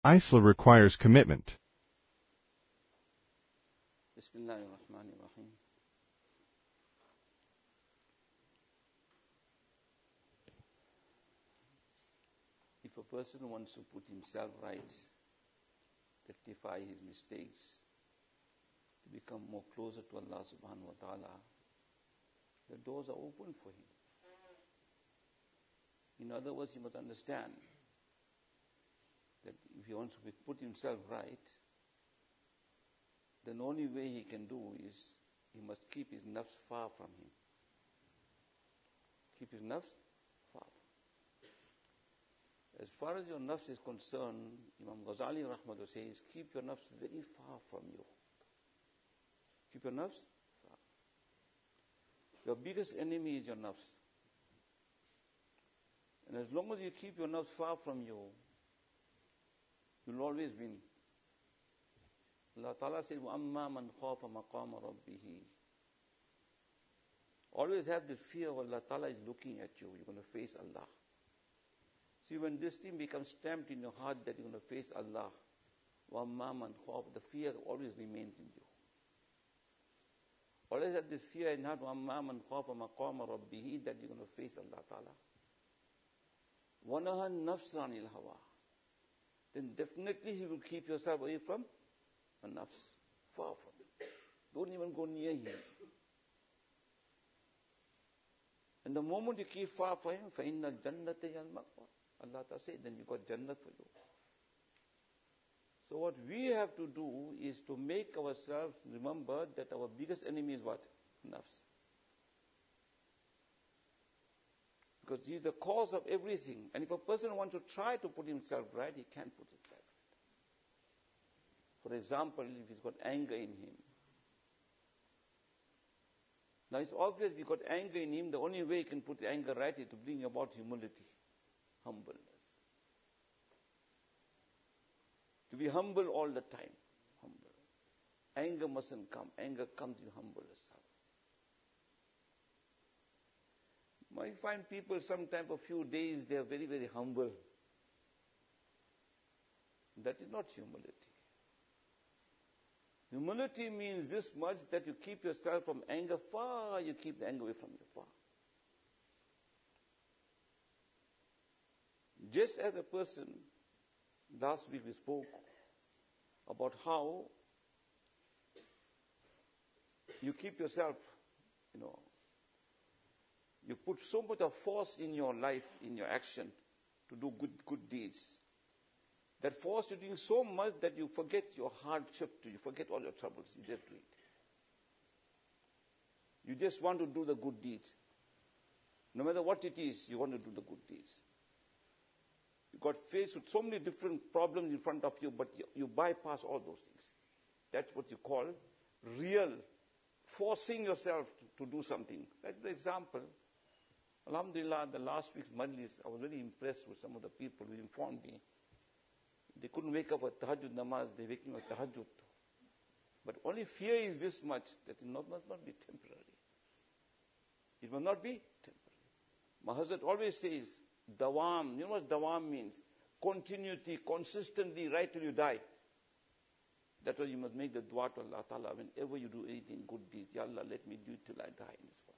Isla requires commitment. Bismillahirrahmanirrahim. If a person wants to put himself right, rectify his mistakes, to become more closer to Allah subhanahu wa ta'ala, the doors are open for him. In other words, he must understand that if he wants to put himself right, then the only way he can do is he must keep his nafs far from him. Keep his nafs far. As far as your nafs is concerned, Imam Ghazali rahmatullah says, keep your nafs very far from you. Keep your nafs far. Your biggest enemy is your nafs. And as long as you keep your nafs far from you, you'll always win. Allah Ta'ala said, وَأَمَّا مَنْ خَافَ مَقَامَ رَبِّهِ. Always have the fear of Allah Ta'ala is looking at you. You're going to face Allah. See, when this thing becomes stamped in your heart that you're going to face Allah, وَأَمَّا مَنْ خَافَ, the fear always remains in you. Always have this fear in heart, وَأَمَّا مَنْ خَافَ مَقَامَ رَبِّهِ, that you're going to face Allah Ta'ala. وَنَهَا النَّفْسَ عَنِ الْهَوَىٰ, then definitely he will keep yourself away from a nafs, far from it. Don't even go near him. And the moment you keep far from him, فَإِنَّ الْجَنَّةَ هِيَ الْمَأْوَىٰ, Allah Ta'ala said, then you got Jannat for you. So what we have to do is to make ourselves remember that our biggest enemy is what? Nafs. Because he is the cause of everything. And if a person wants to try to put himself right, he can't put himself right. For example, if he's got anger in him. Now it's obvious we've got anger in him. The only way he can put the anger right is to bring about humility, humbleness. To be humble all the time. Humble. Anger mustn't come. Anger comes, you humble yourself. I find people sometimes for a few days they are very, very humble. That is not humility. Humility means this much, that you keep yourself from anger far, you keep the anger away from you far. Just as a person, last week we spoke about how you keep yourself, you put so much of force in your life, in your action, to do good deeds. That force you're doing so much that you forget your hardship, you forget all your troubles. You just do it. You just want to do the good deeds. No matter what it is, you want to do the good deeds. You got faced with so many different problems in front of you, but you bypass all those things. That's what you call real forcing yourself to do something. Like for example, Alhamdulillah, the last week's majlis, I was very impressed with some of the people who informed me. They couldn't wake up at tahajjud namaz, they're waking up at tahajjud. But only fear is this much, that it must not be temporary. It must not be temporary. My husband always says, dawam. You know what dawam means? Continuity, consistently, right till you die. That's why you must make the dua to Allah Ta'ala whenever you do anything, good deeds. Ya Allah, let me do it till I die in this world.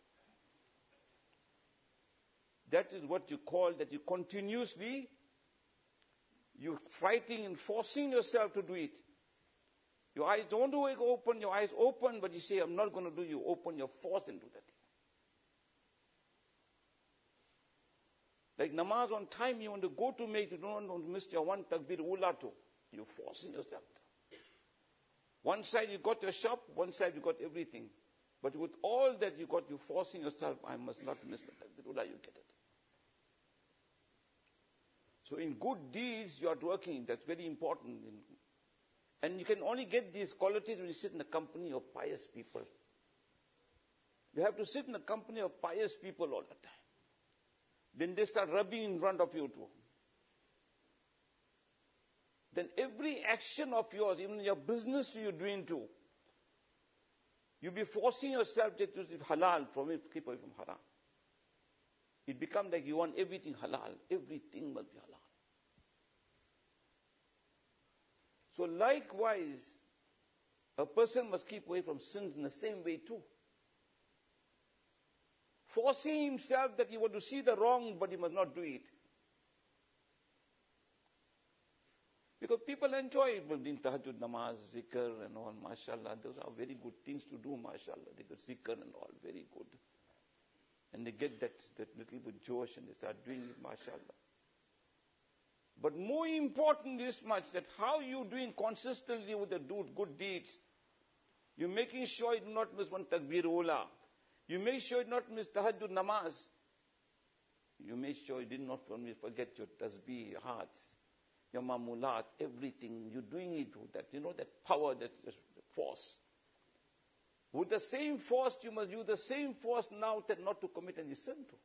That is what you call that you continuously, you're fighting and forcing yourself to do it. Your eyes don't do it open, your eyes open, but you say, I'm not going to do it. You open, you're forced into that thing. Like namaz on time, you want to go to make, you don't want to miss your one takbir ula too. You're forcing yourself. One side you got your shop, one side you got everything. But with all that you got, you're forcing yourself, I must not miss the takbir ula, you get it. So in good deeds, you are working. That's very important. And you can only get these qualities when you sit in the company of pious people. You have to sit in the company of pious people all the time. Then they start rubbing in front of you too. Then every action of yours, even your business you're doing too, you'll be forcing yourself to do halal from it, keep away from haram. It becomes like you want everything halal. Everything must be halal. So likewise, a person must keep away from sins in the same way too. Forcing himself that he want to see the wrong, but he must not do it. Because people enjoy doing tahajjud, namaz, zikr and all, mashallah. Those are very good things to do, mashallah. They get zikr and all, very good. And they get that little bit josh and they start doing it, mashallah. But more important is much that how you doing consistently with the good deeds. You're making sure you do not miss one takbir ula. You make sure you do not miss tahajjud namaz. You make sure you did not forget your tasbih, your hearts, your mamulat, everything. You're doing it with that. You know that power, that force. With the same force, you must use the same force now that not to commit any sin to.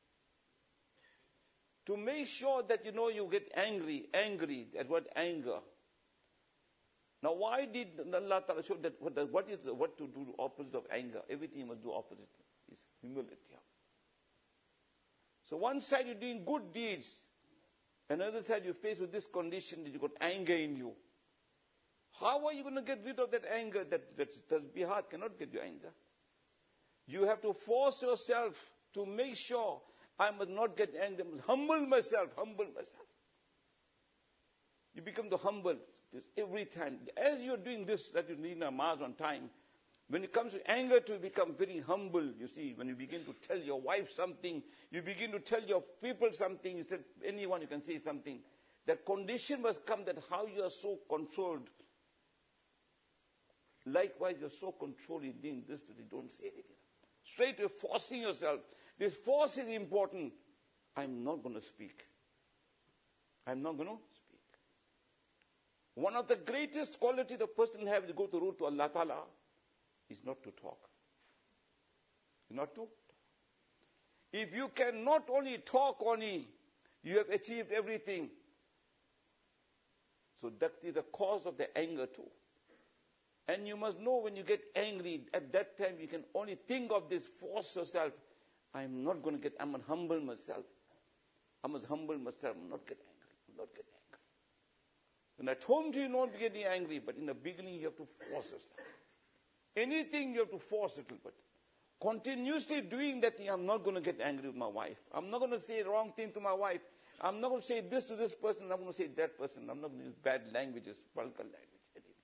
To make sure that you get angry, that word anger. Now why did Allah Ta'ala show that what to do opposite of anger? Everything you must do opposite is humility. So one side you're doing good deeds, another side you're faced with this condition that you got anger in you. How are you going to get rid of that anger? That tasbihat cannot get you anger. You have to force yourself to make sure I must not get angry. I must humble myself. You become the humble every time. As you're doing this, that you need namaz on time, when it comes to anger, to become very humble. You see, when you begin to tell your wife something, you begin to tell your people something, you tell anyone you can say something. That condition must come that how you are so controlled. Likewise, you're so controlled in doing this that you don't say anything. Straight away forcing yourself. This force is important. I'm not going to speak. One of the greatest qualities the person has to go to root to Allah Ta'ala is not to talk. Not to talk. If you can not only talk only, you have achieved everything. So that is the cause of the anger too. And you must know when you get angry, at that time you can only think of this, force yourself. I must humble myself. I must humble myself, not get angry. When at home you not getting angry, but in the beginning you have to force yourself. Anything you have to force a little bit. Continuously doing that thing, I'm not going to get angry with my wife. I'm not going to say the wrong thing to my wife. I'm not going to say this to this person, I'm going to say that person. I'm not going to use bad languages, vulgar language, anything.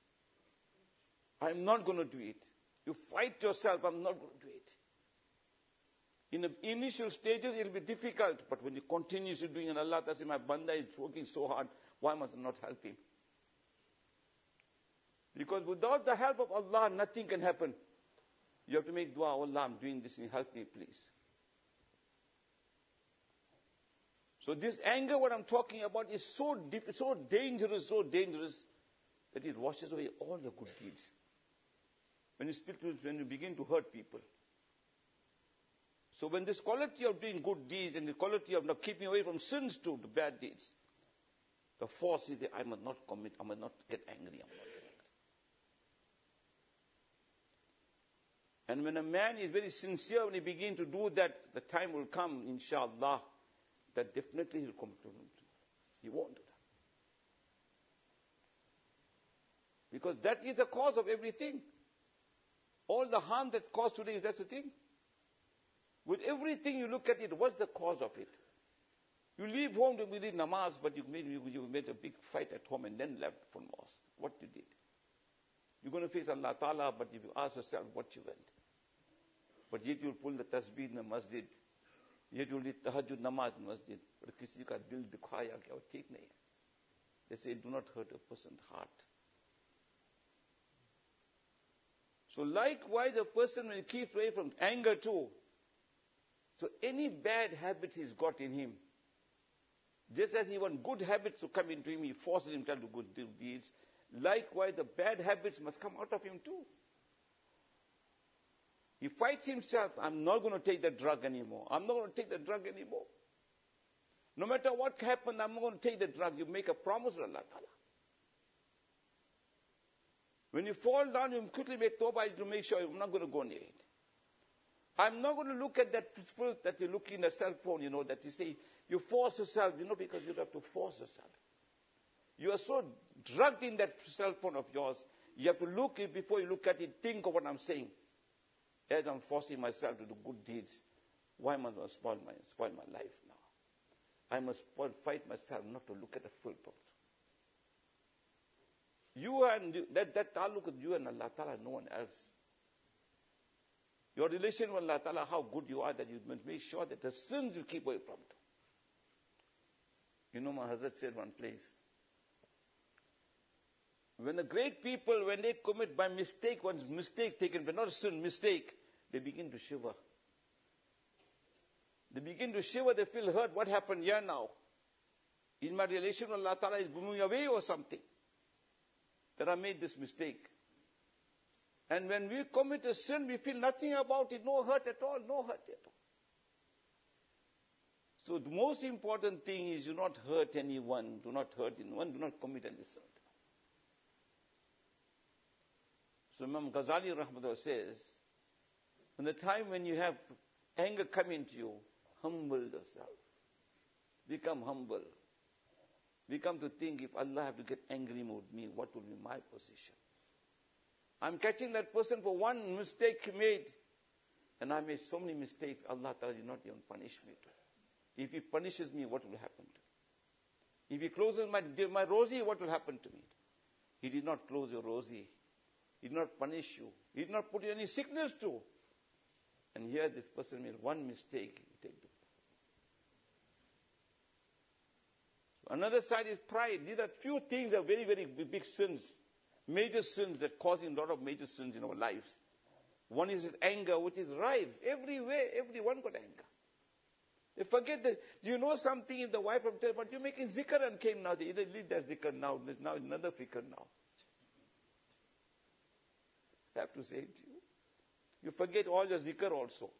I'm not going to do it. You fight yourself, I'm not going to do it. In the initial stages, it will be difficult. But when you continuously doing, and Allah says, my banda is working so hard, why must I not help him? Because without the help of Allah, nothing can happen. You have to make dua, oh Allah, I'm doing this, and help me, please. So this anger, what I'm talking about, is so dangerous, that it washes away all your good deeds. When you begin to hurt people. So when this quality of doing good deeds and the quality of not keeping away from sins too, the bad deeds, the force is that I must not commit, I must not get angry, And when a man is very sincere, when he begins to do that, the time will come, inshallah, that definitely he'll come to him. He won't do that. Because that is the cause of everything. All the harm that's caused today, that's the thing. With everything you look at it, what's the cause of it? You leave home to read namaz, but you made a big fight at home and then left for mosque. What you did? You're going to face Allah Ta'ala, but if you ask yourself what you went. But yet you'll pull the tasbih in the masjid. Yet you'll read tahajjud namaz in the masjid. But kisi ka dil dikhaya kya ho theek nahi hai. They say, do not hurt a person's heart. So likewise, a person when he keeps away from anger too. So any bad habit he's got in him, just as he wants good habits to come into him, he forces himself to good deeds. Likewise, the bad habits must come out of him too. He fights himself, I'm not going to take the drug anymore. No matter what happens, I'm not going to take the drug. You make a promise to Allah Ta'ala. When you fall down, you quickly make tawbah to make sure I'm not going to go near it. I'm not going to look at that filth that you look in a cell phone, that you say, you force yourself, because you have to force yourself. You are so drugged in that cell phone of yours. You have to look it before you look at it. Think of what I'm saying. As I'm forcing myself to do good deeds, why must I spoil my life now? I must fight myself not to look at the full picture. You and that taluk with you and Allah Ta'ala, no one else. Your relation with Allah Ta'ala, how good you are, that you must make sure that the sins you keep away from it. You know, my Hazrat said one place, when the great people, when they commit by mistake, one's mistake taken, but not a sin, mistake, they begin to shiver. They begin to shiver, they feel hurt. What happened here now? Is my relation with Allah Ta'ala is moving away or something? That I made this mistake. And when we commit a sin, we feel nothing about it, no hurt at all, no hurt at all. So the most important thing is do not hurt anyone, do not hurt anyone, do not commit any sin. So Imam Ghazali Rahmatullah says, in the time when you have anger coming to you, humble yourself. Become humble. Become to think, if Allah have to get angry with me, what will be my position? I'm catching that person for one mistake he made. And I made so many mistakes, Allah Ta'ala did not even punish me. If He punishes me, what will happen to me? If He closes my rosy, what will happen to me? He did not close your rosy. He did not punish you. He did not put you any sickness to. And here this person made one mistake. He take the Another side is pride. These are few things that are very, very big sins. Major sins that causing a lot of major sins in our lives. One is anger, which is rife. Everywhere, everyone got anger. They forget that, you know something, if the wife from tell, but you're making zikr and came now. They either leave that zikr now, there's now another fikr now. I have to say it to you. You forget all your zikr also.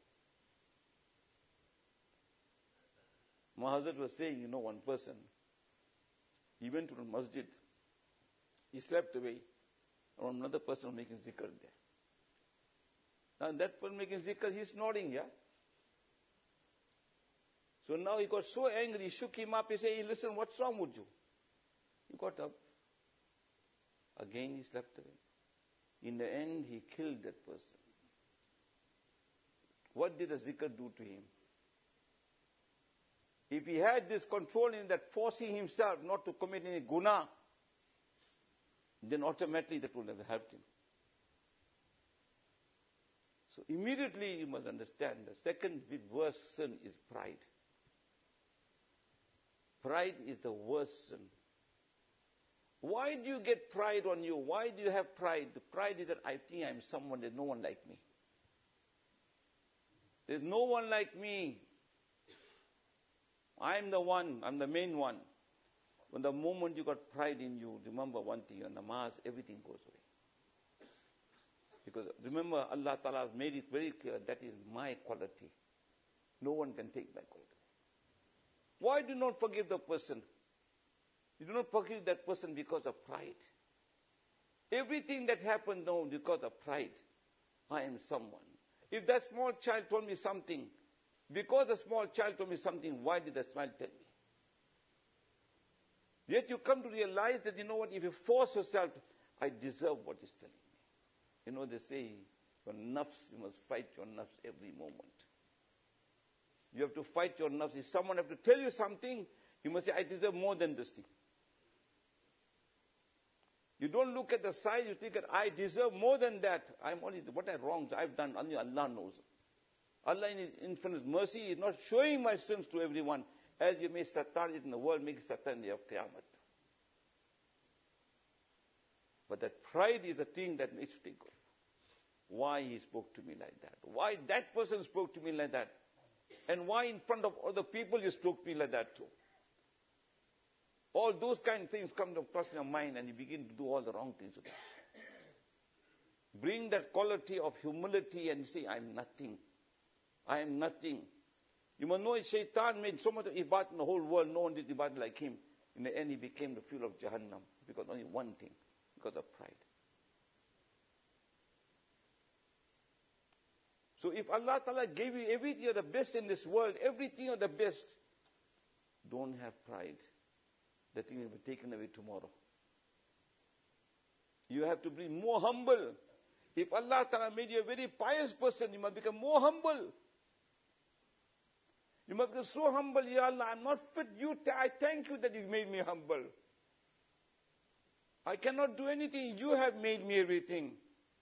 My husband was saying, one person, he went to the masjid, he slept away, and another person was making zikr there. Now that person making zikr, he's nodding, yeah? So now he got so angry, he shook him up, he said, hey, listen, what's wrong with you? He got up. Again he slept away. In the end, he killed that person. What did the zikr do to him? If he had this control in that, forcing himself not to commit any guna, then automatically that would have helped him. So immediately you must understand the second big worst sin is pride. Pride is the worst sin. Why do you get pride on you? Why do you have pride? The pride is that I think I'm someone, there's no one like me. There's no one like me. I'm the one, I'm the main one. When the moment you got pride in you, remember one thing, your namaz, everything goes away. Because remember, Allah Ta'ala made it very clear, that is my quality. No one can take my quality. Why do you not forgive the person? You do not forgive that person because of pride. Everything that happened now because of pride. I am someone. If that small child told me something, because the small child told me something, why did the child tell me? Yet you come to realize that, you know what, if you force yourself, I deserve what he's telling me. They say, your nafs, you must fight your nafs every moment. You have to fight your nafs. If someone have to tell you something, you must say, I deserve more than this thing. You don't look at the size, you think that I deserve more than that. What I wrongs I've done, only Allah knows. Allah in His infinite mercy is not showing my sins to everyone, as you may satar it in the world, make satar in the day of Qiyamah. But that pride is a thing that makes you think of why he spoke to me like that. Why that person spoke to me like that. And why in front of other people you spoke to me like that too. All those kind of things come across your mind and you begin to do all the wrong things. Bring that quality of humility and say, I'm nothing. I am nothing. You must know Shaitan made so much of ibadat in the whole world, no one did ibadat like him. In the end he became the fuel of Jahannam. Because only one thing, because of pride. So if Allah Ta'ala gave you everything of the best in this world, everything of the best, don't have pride. that thing will be taken away tomorrow. You have to be more humble. If Allah Ta'ala made you a very pious person, you must become more humble. You must be so humble, Ya Allah, I'm not fit. I thank you that you made me humble. I cannot do anything. You have made me everything.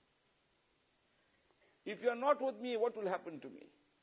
If you are not with me, what will happen to me?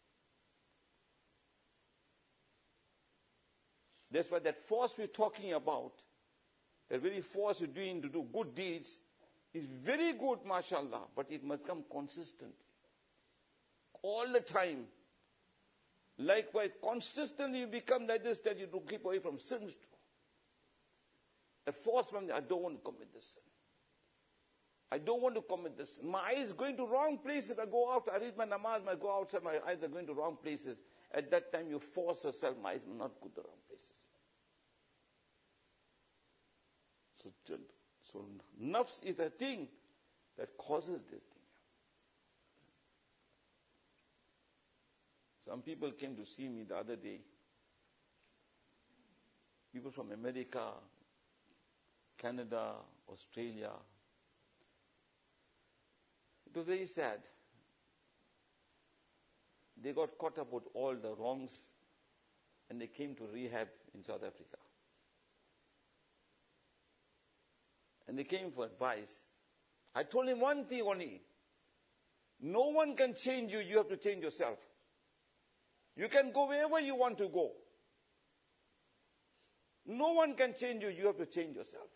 That's why that force we're talking about, that very force you're doing to do good deeds, is very good, mashallah, but it must come consistent. All the time. Likewise, consistently you become like this, that you do keep away from sins too. That force from I don't want to commit this sin. I don't want to commit this sin. My eyes going to wrong places. I go out, I read my namaz, I go outside, my eyes are going to wrong places. At that time you force yourself, my eyes will not go to the wrong places. So nafs is a thing that causes this thing. Some people came to see me the other day. People from America, Canada, Australia. It was very sad. They got caught up with all the wrongs and they came to rehab in South Africa. And they came for advice. I told him one thing only. No one can change you, you have to change yourself. You can go wherever you want to go. No one can change you, you have to change yourself.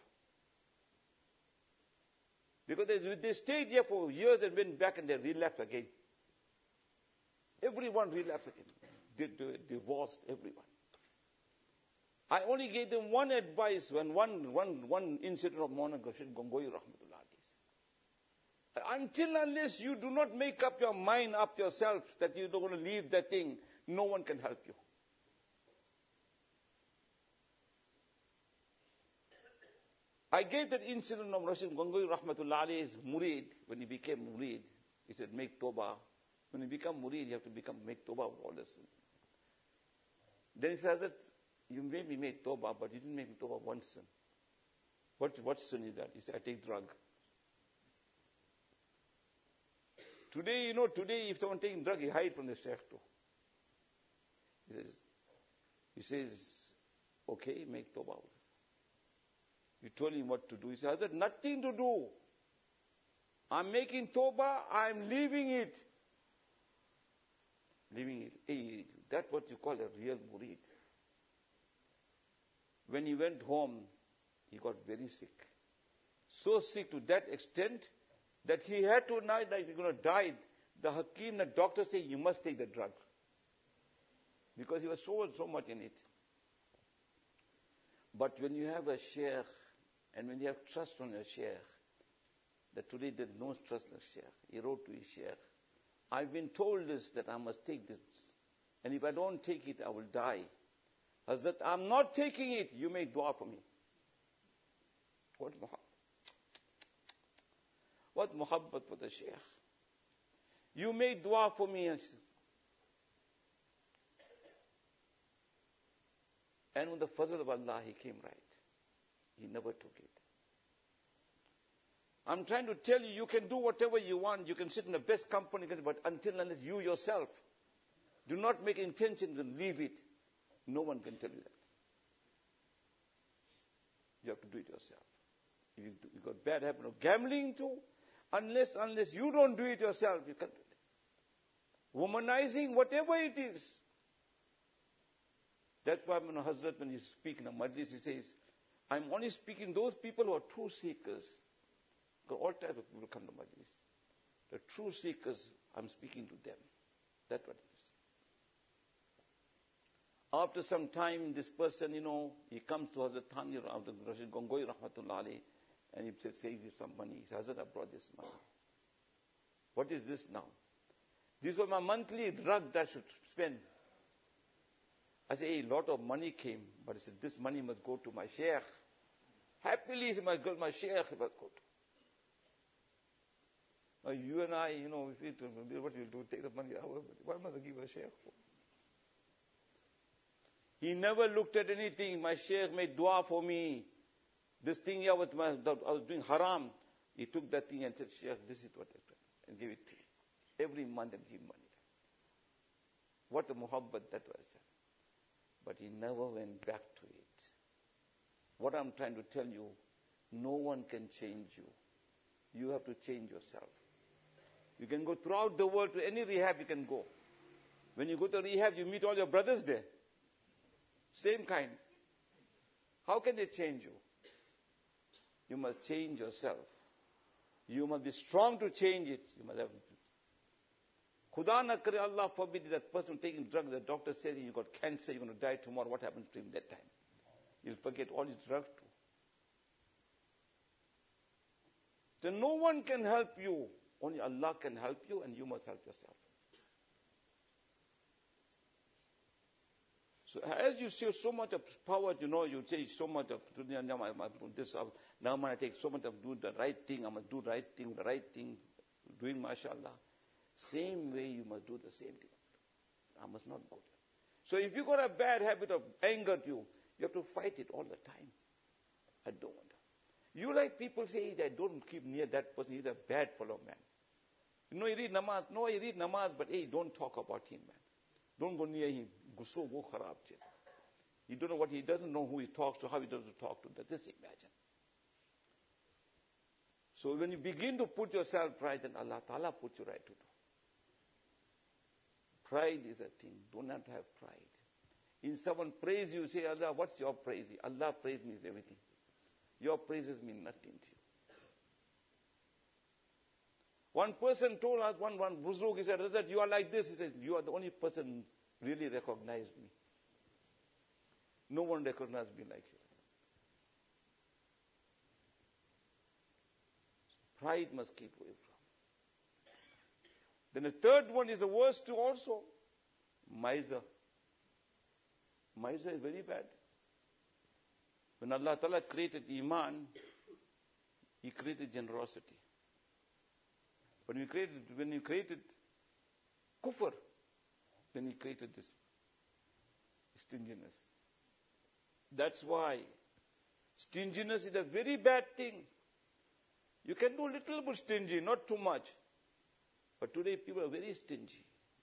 Because they stayed here for years and went back and they relapsed again. Everyone relapsed again. They divorced everyone. I only gave them one advice when one incident of Maulana Rashid Gangoi Rahmatullah. Until unless you do not make up your mind up yourself that you don't want to leave that thing, no one can help you. I gave that incident of Rashid Gangoi Rahmatullah Alayhi's murid, when he became murid, he said, make tawbah. When you become murid, you have to make tawbah of all the sin. Then he says that you made me make tawbah, but you didn't make me tawbah of one sin. What sin is that? He said, I take drug. Today, if someone taking drug, he hide from the sheikh too. He says, okay, make tawbah. You told him what to do. He says, Hazrat, nothing to do. I'm making tawbah, I'm leaving it. Leaving it. Hey, that's what you call a real murid. When he went home, he got very sick. So sick to that extent that he had to know that he's going to die. The Hakim, the doctor said, you must take the drug. Because he was so much in it. But when you have a sheikh, and when you have trust on your sheikh, that today there's no trust in the sheikh. He wrote to his sheikh, I've been told this, that I must take this. And if I don't take it, I will die. Hazrat, I'm not taking it. You make dua for me. What muhabbat for the sheikh. You make dua for me. And with the fazl of Allah, he came right. He never took it. I'm trying to tell you, you can do whatever you want. You can sit in the best company, but until unless you yourself do not make intention to leave it, no one can tell you that. You have to do it yourself. If you got bad habit of gambling too, unless you don't do it yourself, you can't do it. Womanizing, whatever it is. That's why when Hazrat, when he speaks in a majlis, he says, I'm only speaking those people who are true seekers. Because all types of people come to majlis. The true seekers, I'm speaking to them. That's what it is. After some time, this person, he comes to Hazrat Thani Rashid Gangoi Rahmatullah Alayhi, and he says, save you some money. He says, Hazrat, I brought this money. What is this now? This was my monthly drug that I should spend. I said, a lot of money came, but I said, this money must go to my sheikh. Happily, it must go to my sheikh, it must go to. Now, you and I, what you do, take the money, why must I give a sheikh for? He never looked at anything. My sheikh made dua for me. This thing here was I was doing haram. He took that thing and said, Sheikh, this is what I did. And gave it to me. Every month and give money. What a muhabbat that was. But he never went back to it. What I'm trying to tell you, no one can change you. You have to change yourself. You can go throughout the world to any rehab you can go. When you go to rehab, you meet all your brothers there. Same kind. How can they change you? You must change yourself. You must be strong to change it. You must have. Khuda na kare, Allah forbid that person taking drugs. The doctor says you got cancer, you're going to die tomorrow. What happens to him that time? He'll forget all his drugs too. Then no one can help you. Only Allah can help you, and you must help yourself. So as you see so much of power, you say so much of this. Now I'm going to take so much of do the right thing. I'm going to do the right thing, doing mashallah. Same way you must do the same thing. I must not bow. So if you got a bad habit of anger to you, you have to fight it all the time. I don't want that. You like people say that don't keep near that person. He's a bad fellow man. You know he read namaz. No, he read namaz, but hey, don't talk about him, man. Don't go near him. Gusso wo kharab che. He don't know what he doesn't know who he talks to, how he doesn't talk to. Just imagine. So when you begin to put yourself right, then Allah Ta'ala puts you right to do. Pride is a thing. Do not have pride. In someone praise you, say, Allah, what's your praise? Allah praise means everything. Your praises mean nothing to you. One person told us, one Buzruk, he said, Razat, you are like this. He said, you are the only person who really recognized me. No one recognized me like you. Pride must keep away from. Then the third one is the worst too also. Miser. Miser is very bad. When Allah Ta'ala created Iman, He created generosity. When He created Kufr, then He created this stinginess. That's why stinginess is a very bad thing. You can do a little bit stingy, not too much. But today people are very stingy.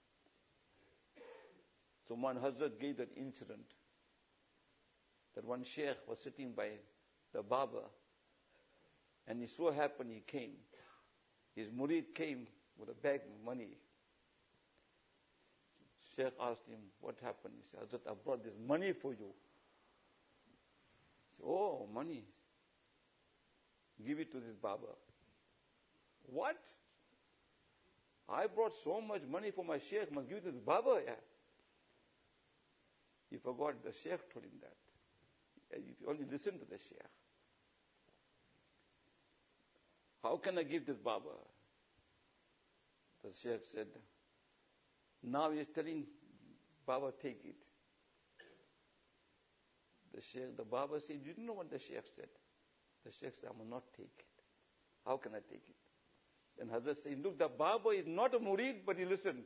So one Hazrat gave that incident that one sheikh was sitting by the Baba, and it so happened he came. His murid came with a bag of money. Sheikh asked him, what happened? He said, Hazrat, I brought this money for you. He said, oh, money. Give it to this Baba. What? I brought so much money for my sheikh, must give it to the Baba. Yeah. He forgot the sheikh told him that. If you only listen to the sheikh. How can I give this Baba? The sheikh said, now he is telling Baba, take it. The Baba said, you didn't know what the sheikh said. The sheikh said, I will not take it. How can I take it? Then Hazrat said, look, the Baba is not a murid, but he listened.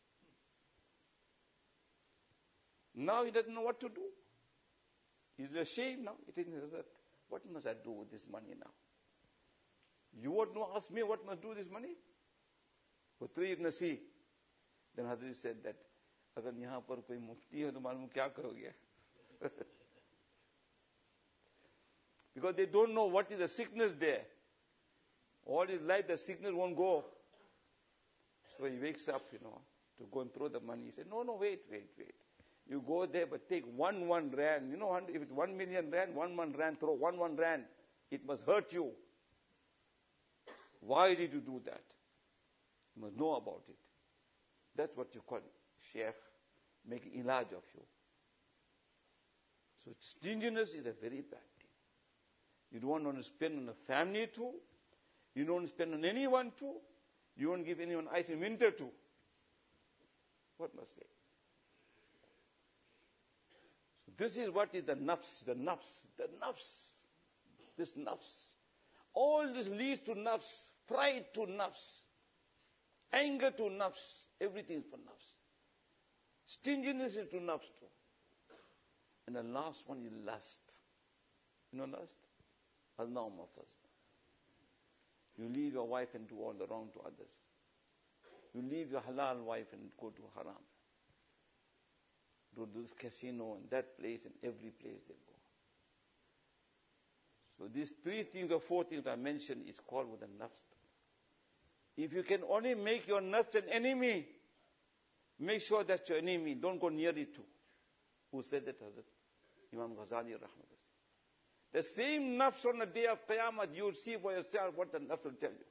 Now he doesn't know what to do. He's ashamed now. He thinks, what must I do with this money now? You want to ask me what must do with this money? Putri Nasi. Then Hazrat said that, agar yahan par koi mufti hai, to malum kya karoge? Because they don't know what is the sickness there. All his life the sickness won't go. So he wakes up, to go and throw the money. He said, no, wait. You go there, but take one rand. If it's 1 million rand, 1 rand, throw 1 rand. It must hurt you. Why did you do that? You must know about it. That's what you call sheikh, making ilaj of you. So stinginess is a very bad thing. You don't want to spend on a family too. You don't spend on anyone too. You won't give anyone ice in winter too. What must say? So this is what is the nafs. This nafs. All this leads to nafs. Pride to nafs. Anger to nafs. Everything is for nafs. Stinginess is to nafs too. And the last one is lust. You know lust? Al-Nawma first. You leave your wife and do all the wrong to others. You leave your halal wife and go to haram. To this casino and that place and every place they go. So these 3 things or 4 things I mentioned is called with the nafs. If you can only make your nafs an enemy, make sure that's your enemy. Don't go near it too. Who said that? Hazrat Imam Ghazali rahmatullah. The same nafs on the day of Qiyamah, you will see for yourself what the nafs will tell you.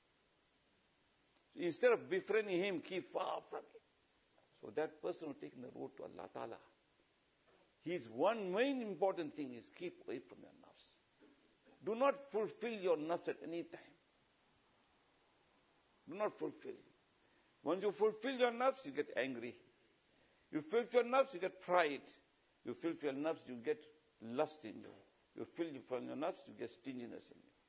So instead of befriending him, keep far from him. So that person will take the road to Allah Ta'ala. His one main important thing is keep away from your nafs. Do not fulfill your nafs at any time. Do not fulfill. Once you fulfill your nafs, you get angry. You fulfill your nafs, you get pride. You fulfill your nafs, you get lust in you. You fulfill your nafs, you get stinginess in you.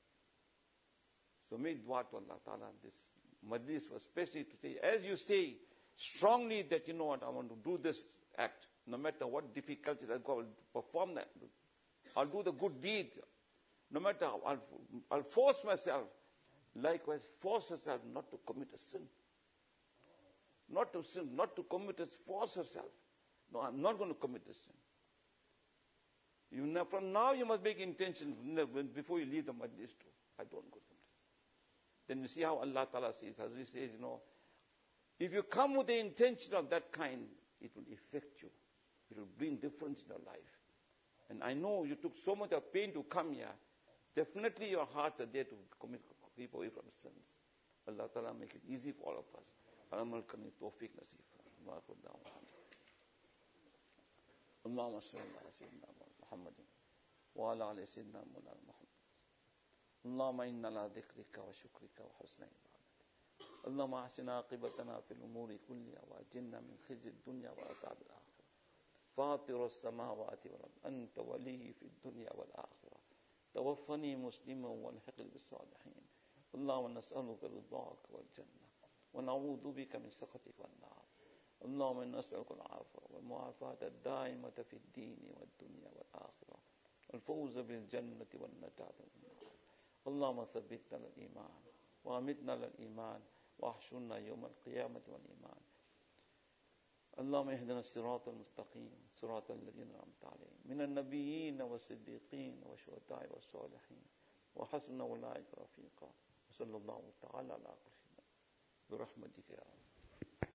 So make dua to Allah Ta'ala. This majlis was especially to say, as you say strongly that, you know what, I want to do this act. No matter what difficulties I go, I'll perform that. I'll do the good deed. No matter how, I'll force myself. Likewise, force yourself not to commit a sin. Not to sin, not to commit a sin. Force yourself. No, I'm not going to commit a sin. You know, from now you must make intention before you leave the majlis too. I don't go to it. Then you see how Allah Ta'ala says, as He says, you know, if you come with the intention of that kind, it will affect you. It will bring difference in your life. And I know you took so much of pain to come here. Definitely your hearts are there to keep away from sins. Allah Ta'ala make it easy for all of us. Allahumma kani tawfiq nasib. Allahumma salli ala sayyidina Muhammadin wa ala ali sayyidina Muhammad. Allahumma inna ala dhikrika wa shukrika wa husna ibadatik. اللهم احسن عاقبتنا في الامور كلها واجرنا من خزي الدنيا وعذاب الاخره. فاطر السماوات والارض انت ولي في الدنيا والاخره. توفني مسلما والحقني بالصالحين. اللهم نسالك رضاك والجنه ونعوذ بك من سخطك والنار. اللهم نسالك العافيه والمعافاه الدائمه في الدين والدنيا والاخره. الفوز بالجنه والنجاه من النار. اللهم ثبتنا الايمان وامتنا للايمان واحشرنا يوم القيامة والإيمان. اللهم اهدنا الصراط المستقيم صراط الذين أنعمت عليهم من النبيين والصديقين والشهداء والصالحين وحسن أولئك رفيقا. وصلى الله تعالى على خير برحمتك يا رب.